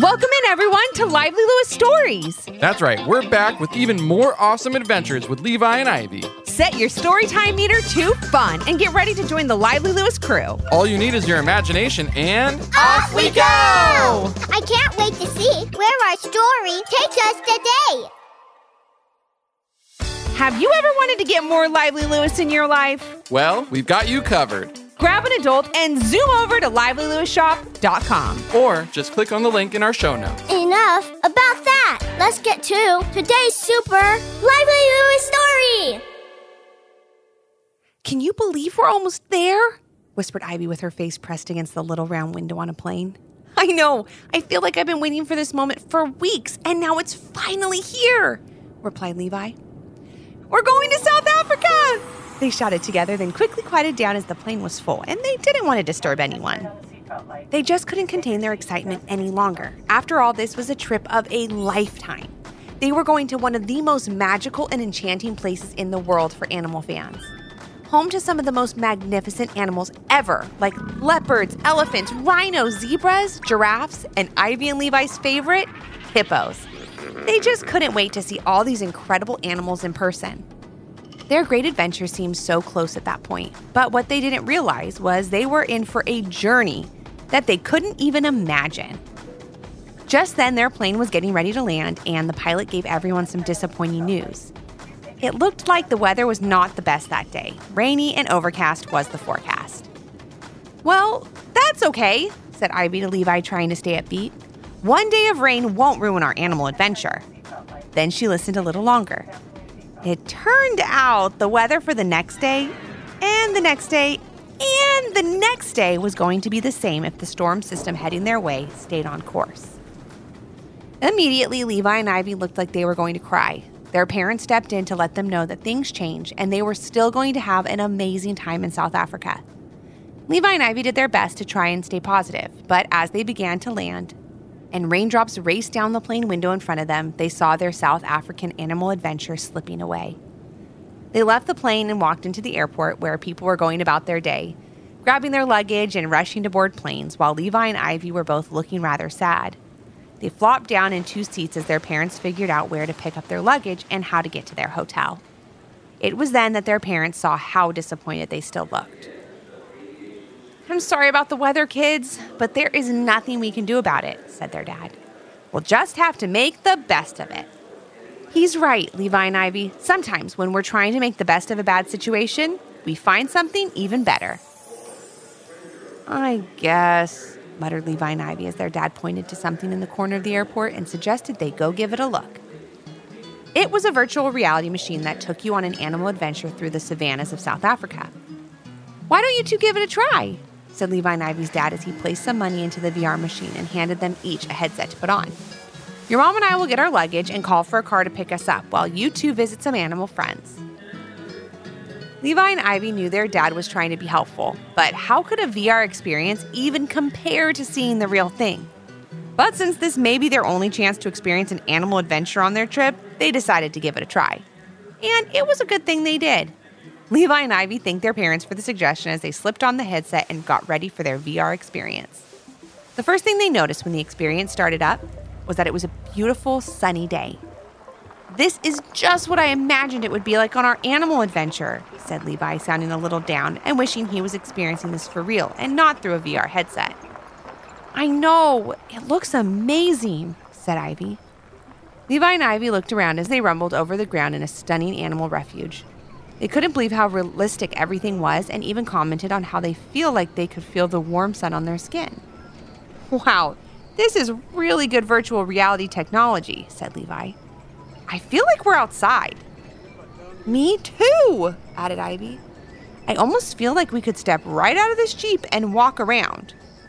Welcome in, everyone, to Lively Lewis Stories. That's right, we're back with even more awesome adventures with Levi and Ivy. Set your storytime meter to fun and get ready to join the Lively Lewis crew. All you need is your imagination and... Off we go! I can't wait to see where our story takes us today. Have you ever wanted to get more Lively Lewis in your life? Well, we've got you covered. Grab an adult and zoom over to livelylewisshop.com. Or just click on the link in our show notes. Enough about that. Let's get to today's super Lively Lewis story. Can you believe we're almost there? Whispered Ivy with her face pressed against the little round window on a plane. I know. I feel like I've been waiting for this moment for weeks, and now it's finally here, replied Levi. We're going to South Africa! They shouted together, then quickly quieted down as the plane was full, and they didn't want to disturb anyone. They just couldn't contain their excitement any longer. After all, this was a trip of a lifetime. They were going to one of the most magical and enchanting places in the world for animal fans. Home to some of the most magnificent animals ever, like leopards, elephants, rhinos, zebras, giraffes, and Ivy and Levi's favorite, hippos. They just couldn't wait to see all these incredible animals in person. Their great adventure seemed so close at that point, but what they didn't realize was they were in for a journey that they couldn't even imagine. Just then, their plane was getting ready to land, and the pilot gave everyone some disappointing news. It looked like the weather was not the best that day. Rainy and overcast was the forecast. Well, that's okay, said Ivy to Levi, trying to stay upbeat. One day of rain won't ruin our animal adventure. Then she listened a little longer. It turned out the weather for the next day, and the next day, and the next day was going to be the same if the storm system heading their way stayed on course. Immediately, Levi and Ivy looked like they were going to cry. Their parents stepped in to let them know that things changed and they were still going to have an amazing time in South Africa. Levi and Ivy did their best to try and stay positive, but as they began to land, and raindrops raced down the plane window in front of them, they saw their South African animal adventure slipping away. They left the plane and walked into the airport where people were going about their day, grabbing their luggage and rushing to board planes, while Levi and Ivy were both looking rather sad. They flopped down in two seats as their parents figured out where to pick up their luggage and how to get to their hotel. It was then that their parents saw how disappointed they still looked. I'm sorry about the weather, kids, but there is nothing we can do about it, said their dad. We'll just have to make the best of it. He's right, Levi and Ivy. Sometimes when we're trying to make the best of a bad situation, we find something even better. I guess, muttered Levi and Ivy as their dad pointed to something in the corner of the airport and suggested they go give it a look. It was a virtual reality machine that took you on an animal adventure through the savannas of South Africa. Why don't you two give it a try? Said Levi and Ivy's dad as he placed some money into the VR machine and handed them each a headset to put on. Your mom and I will get our luggage and call for a car to pick us up while you two visit some animal friends. Levi and Ivy knew their dad was trying to be helpful, but how could a VR experience even compare to seeing the real thing? But since this may be their only chance to experience an animal adventure on their trip, they decided to give it a try. And it was a good thing they did. Levi and Ivy thanked their parents for the suggestion as they slipped on the headset and got ready for their VR experience. The first thing they noticed when the experience started up was that it was a beautiful, sunny day. This is just what I imagined it would be like on our animal adventure, said Levi, sounding a little down and wishing he was experiencing this for real and not through a VR headset. I know, it looks amazing, said Ivy. Levi and Ivy looked around as they rumbled over the ground in a stunning animal refuge. They couldn't believe how realistic everything was and even commented on how they feel like they could feel the warm sun on their skin. Wow, this is really good virtual reality technology, said Levi. I feel like we're outside. Me too, added Ivy. I almost feel like we could step right out of this Jeep and walk around.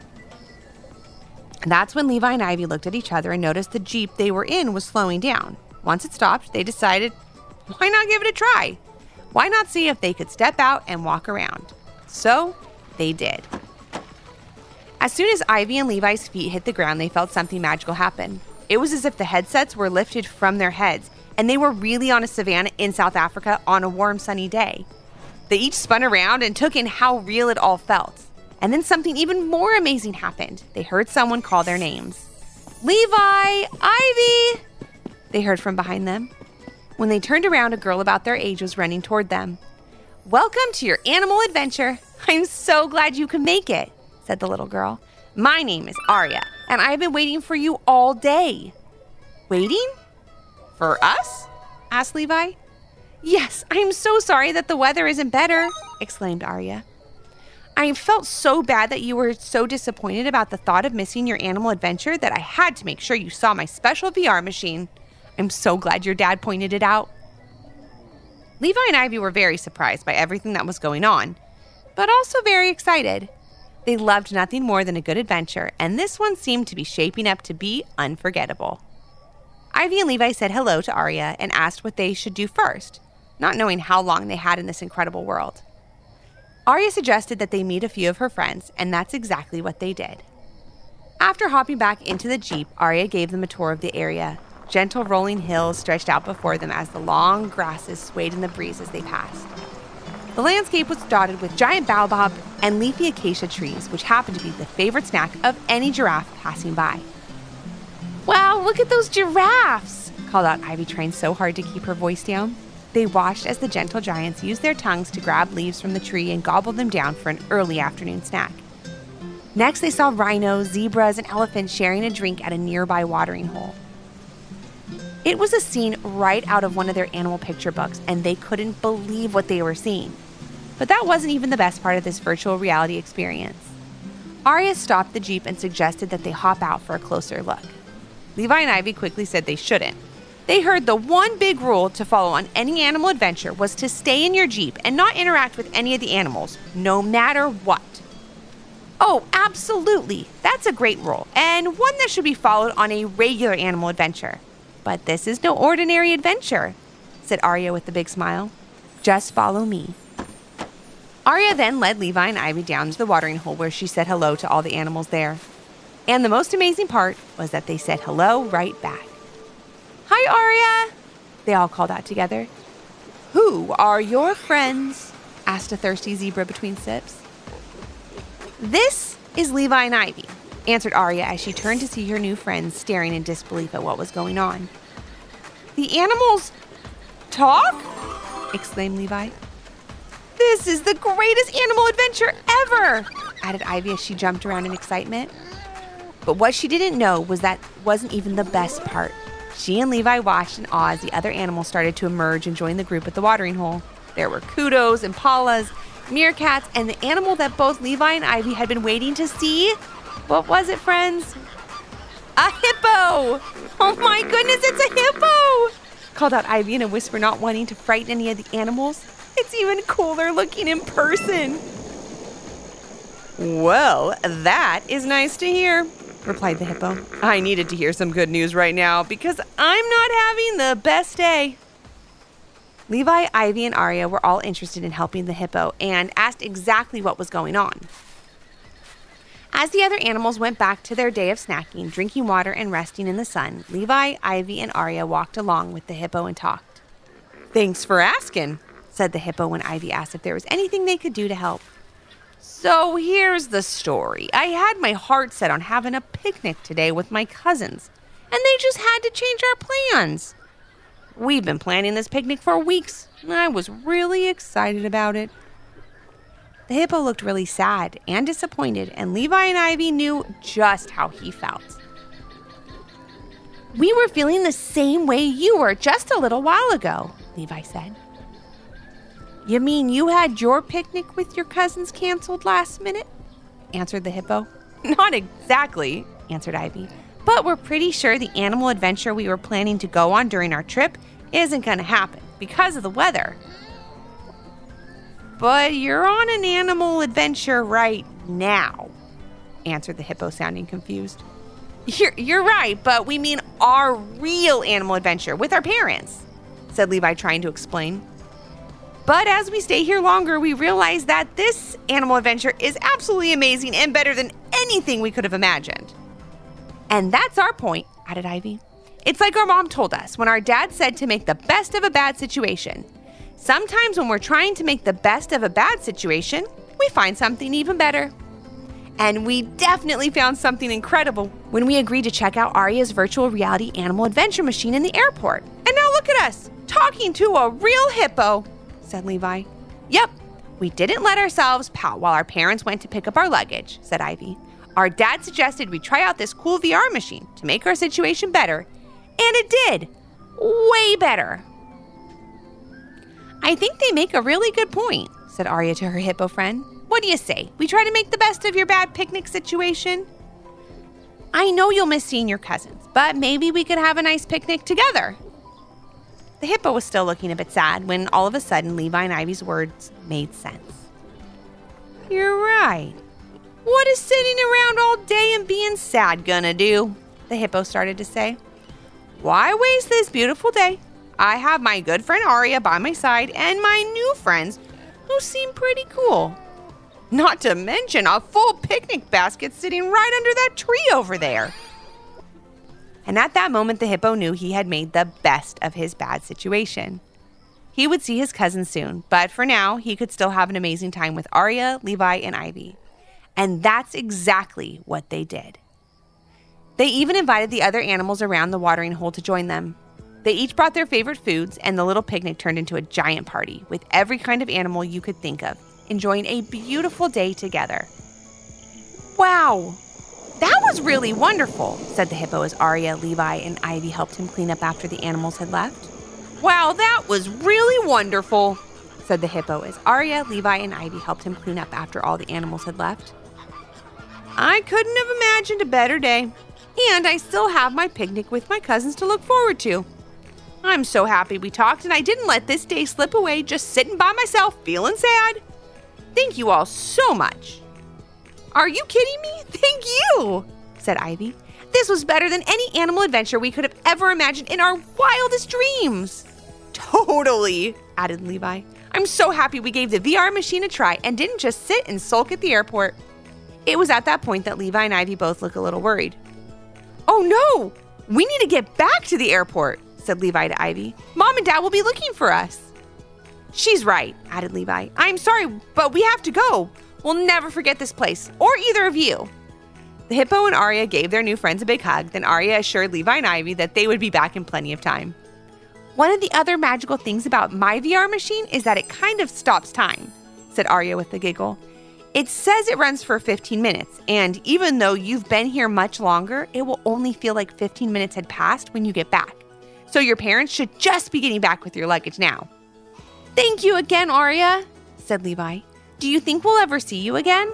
And that's when Levi and Ivy looked at each other and noticed the Jeep they were in was slowing down. Once it stopped, they decided, why not give it a try? Why not see if they could step out and walk around? So they did. As soon as Ivy and Levi's feet hit the ground, they felt something magical happen. It was as if the headsets were lifted from their heads, and they were really on a savanna in South Africa on a warm, sunny day. They each spun around and took in how real it all felt. And then something even more amazing happened. They heard someone call their names. Levi! Ivy! They heard from behind them. When they turned around, a girl about their age was running toward them. Welcome to your animal adventure. I'm so glad you could make it, said the little girl. My name is Arya, and I've been waiting for you all day. Waiting? For us? Asked Levi. Yes, I'm so sorry that the weather isn't better, exclaimed Arya. I felt so bad that you were so disappointed about the thought of missing your animal adventure that I had to make sure you saw my special VR machine. I'm so glad your dad pointed it out. Levi and Ivy were very surprised by everything that was going on, but also very excited. They loved nothing more than a good adventure, and this one seemed to be shaping up to be unforgettable. Ivy and Levi said hello to Arya and asked what they should do first, not knowing how long they had in this incredible world. Arya suggested that they meet a few of her friends, and that's exactly what they did. After hopping back into the Jeep, Arya gave them a tour of the area. Gentle rolling hills stretched out before them as the long grasses swayed in the breeze as they passed. The landscape was dotted with giant baobab and leafy acacia trees, which happened to be the favorite snack of any giraffe passing by. Wow, look at those giraffes, called out Ivy, trying so hard to keep her voice down. They watched as the gentle giants used their tongues to grab leaves from the tree and gobble them down for an early afternoon snack. Next, they saw rhinos, zebras, and elephants sharing a drink at a nearby watering hole. It was a scene right out of one of their animal picture books, and they couldn't believe what they were seeing. But that wasn't even the best part of this virtual reality experience. Arya stopped the Jeep and suggested that they hop out for a closer look. Levi and Ivy quickly said they shouldn't. They heard the one big rule to follow on any animal adventure was to stay in your Jeep and not interact with any of the animals, no matter what. Oh, absolutely. That's a great rule, and one that should be followed on a regular animal adventure. But this is no ordinary adventure, said Arya with a big smile. Just follow me. Arya then led Levi and Ivy down to the watering hole where she said hello to all the animals there. And the most amazing part was that they said hello right back. Hi, Arya, they all called out together. Who are your friends? Asked a thirsty zebra between sips. This is Levi and Ivy, answered Arya as she turned to see her new friends staring in disbelief at what was going on. The animals talk? Exclaimed Levi. This is the greatest animal adventure ever, added Ivy as she jumped around in excitement. But what she didn't know was that wasn't even the best part. She and Levi watched in awe as the other animals started to emerge and join the group at the watering hole. There were kudos, impalas, meerkats, and the animal that both Levi and Ivy had been waiting to see. What was it, friends? A hippo! Oh my goodness, it's a hippo! Called out Ivy in a whisper, not wanting to frighten any of the animals. It's even cooler looking in person. Well, that is nice to hear, replied the hippo. I needed to hear some good news right now because I'm not having the best day. Levi, Ivy, and Arya were all interested in helping the hippo and asked exactly what was going on. As the other animals went back to their day of snacking, drinking water, and resting in the sun, Levi, Ivy, and Arya walked along with the hippo and talked. Thanks for asking, said the hippo when Ivy asked if there was anything they could do to help. So here's the story. I had my heart set on having a picnic today with my cousins, and they just had to change our plans. We've been planning this picnic for weeks, and I was really excited about it. The hippo looked really sad and disappointed, and Levi and Ivy knew just how he felt. We were feeling the same way you were just a little while ago, Levi said. You mean you had your picnic with your cousins canceled last minute? Answered the hippo. Not exactly, answered Ivy, but we're pretty sure the animal adventure we were planning to go on during our trip isn't going to happen because of the weather. But you're on an animal adventure right now, answered the hippo, sounding confused. You're right, but we mean our real animal adventure with our parents, said Levi, trying to explain. But as we stay here longer, we realize that this animal adventure is absolutely amazing and better than anything we could have imagined. And that's our point, added Ivy. It's like our mom told us when our dad said to make the best of a bad situation. Sometimes when we're trying to make the best of a bad situation, we find something even better. And we definitely found something incredible when we agreed to check out Aria's virtual reality animal adventure machine in the airport. And now look at us, talking to a real hippo, said Levi. Yep, we didn't let ourselves pout while our parents went to pick up our luggage, said Ivy. Our dad suggested we try out this cool VR machine to make our situation better. And it did. Way better. I think they make a really good point, said Aria to her hippo friend. What do you say? We try to make the best of your bad picnic situation? I know you'll miss seeing your cousins, but maybe we could have a nice picnic together. The hippo was still looking a bit sad when all of a sudden Levi and Ivy's words made sense. You're right. What is sitting around all day and being sad gonna do? The hippo started to say. Why waste this beautiful day? I have my good friend Aria by my side and my new friends who seem pretty cool. Not to mention a full picnic basket sitting right under that tree over there. And at that moment, the hippo knew he had made the best of his bad situation. He would see his cousins soon, but for now, he could still have an amazing time with Aria, Levi, and Ivy. And that's exactly what they did. They even invited the other animals around the watering hole to join them. They each brought their favorite foods, and the little picnic turned into a giant party with every kind of animal you could think of, enjoying a beautiful day together. Wow, that was really wonderful, said the hippo as Aria, Levi, and Ivy helped him clean up after the animals had left. Wow, that was really wonderful, said the hippo as Aria, Levi, and Ivy helped him clean up after all the animals had left. I couldn't have imagined a better day, and I still have my picnic with my cousins to look forward to. I'm so happy we talked and I didn't let this day slip away just sitting by myself feeling sad. Thank you all so much. Are you kidding me? Thank you, said Ivy. This was better than any animal adventure we could have ever imagined in our wildest dreams. Totally, added Levi. I'm so happy we gave the VR machine a try and didn't just sit and sulk at the airport. It was at that point that Levi and Ivy both looked a little worried. Oh no, we need to get back to the airport, said Levi to Ivy. Mom and Dad will be looking for us. She's right, added Levi. I'm sorry, but we have to go. We'll never forget this place, or either of you. The hippo and Aria gave their new friends a big hug, then Aria assured Levi and Ivy that they would be back in plenty of time. One of the other magical things about my VR machine is that it kind of stops time, said Aria with a giggle. It says it runs for 15 minutes, and even though you've been here much longer, it will only feel like 15 minutes had passed when you get back. So your parents should just be getting back with your luggage now. Thank you again, Aria, said Levi. Do you think we'll ever see you again?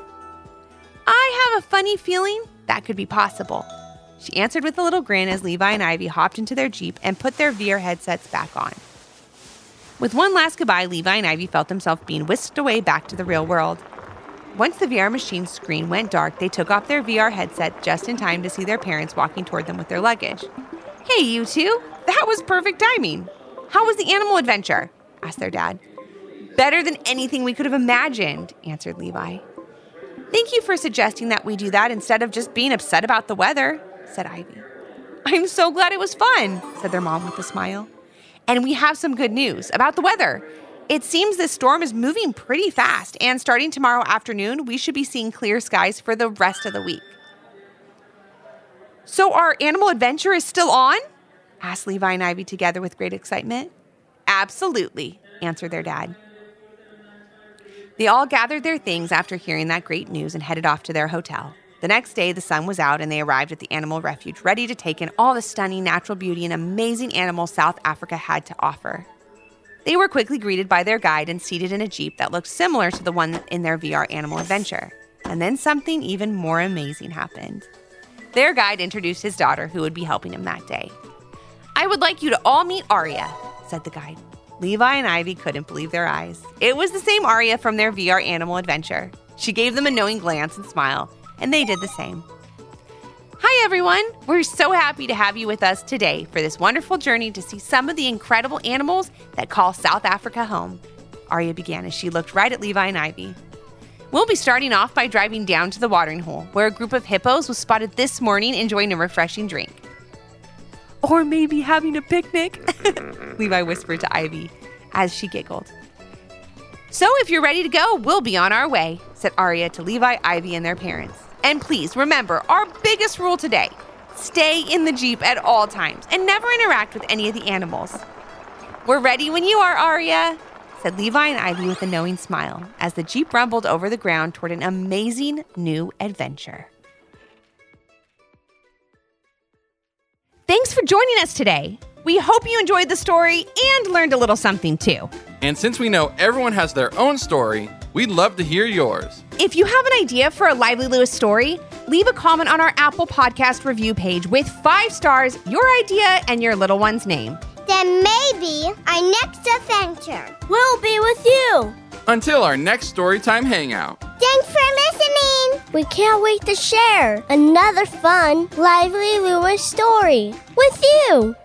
I have a funny feeling that could be possible, she answered with a little grin as Levi and Ivy hopped into their Jeep and put their VR headsets back on. With one last goodbye, Levi and Ivy felt themselves being whisked away back to the real world. Once the VR machine's screen went dark, they took off their VR headset just in time to see their parents walking toward them with their luggage. Hey, you two, that was perfect timing. How was the animal adventure? Asked their dad. Better than anything we could have imagined, answered Levi. Thank you for suggesting that we do that instead of just being upset about the weather, said Ivy. I'm so glad it was fun, said their mom with a smile. And we have some good news about the weather. It seems this storm is moving pretty fast, and starting tomorrow afternoon, we should be seeing clear skies for the rest of the week. So our animal adventure is still on? Asked Levi and Ivy together with great excitement. Absolutely, answered their dad. They all gathered their things after hearing that great news and headed off to their hotel. The next day, the sun was out and they arrived at the animal refuge, ready to take in all the stunning natural beauty and amazing animals South Africa had to offer. They were quickly greeted by their guide and seated in a Jeep that looked similar to the one in their VR animal adventure. And then something even more amazing happened. Their guide introduced his daughter, who would be helping him that day. I would like you to all meet Aria, said the guide. Levi and Ivy couldn't believe their eyes. It was the same Aria from their VR animal adventure. She gave them a knowing glance and smile, and they did the same. Hi, everyone. We're so happy to have you with us today for this wonderful journey to see some of the incredible animals that call South Africa home, Aria began as she looked right at Levi and Ivy. We'll be starting off by driving down to the watering hole, where a group of hippos was spotted this morning enjoying a refreshing drink. Or maybe having a picnic, Levi whispered to Ivy as she giggled. So if you're ready to go, we'll be on our way, said Aria to Levi, Ivy, and their parents. And please remember our biggest rule today. Stay in the Jeep at all times and never interact with any of the animals. We're ready when you are, Aria, said Levi and Ivy with a knowing smile as the Jeep rumbled over the ground toward an amazing new adventure. Thanks for joining us today. We hope you enjoyed the story and learned a little something too. And since we know everyone has their own story, we'd love to hear yours. If you have an idea for a Lively Lewis story, leave a comment on our Apple Podcast review page with 5 stars, your idea, and your little one's name. Then maybe our next adventure will be with you. Until our next Storytime Hangout. Thanks for listening. We can't wait to share another fun Lively Lewis story with you.